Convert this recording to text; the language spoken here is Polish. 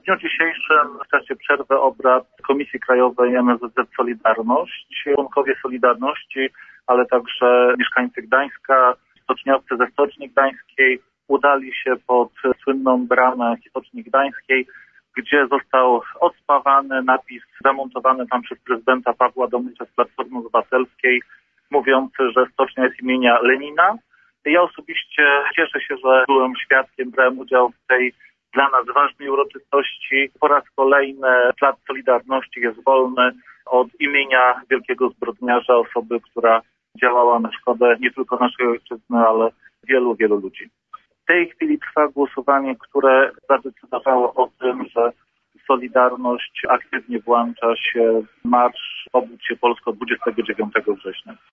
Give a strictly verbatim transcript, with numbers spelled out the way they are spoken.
dniu dzisiejszym w czasie przerwy obrad Komisji Krajowej M S Z Z Solidarność, członkowie Solidarności, ale także mieszkańcy Gdańska, stoczniowcy ze Stoczni Gdańskiej udali się pod słynną bramę Stoczni Gdańskiej, gdzie został odspawany napis zamontowany tam przez prezydenta Pawła Adamowicza z Platformy Obywatelskiej, mówiący, że stocznia jest imienia Lenina. Ja osobiście cieszę się, że byłem świadkiem, brałem udział w tej dla nas ważnej uroczystości. Po raz kolejny Plac Solidarności jest wolny od imienia wielkiego zbrodniarza, osoby, która działała na szkodę nie tylko naszej ojczyzny, ale wielu, wielu ludzi. W tej chwili trwa głosowanie, które zadecydowało o tym, że Solidarność aktywnie włącza się w marsz Obudź się Polsko dwudziestego dziewiątego września.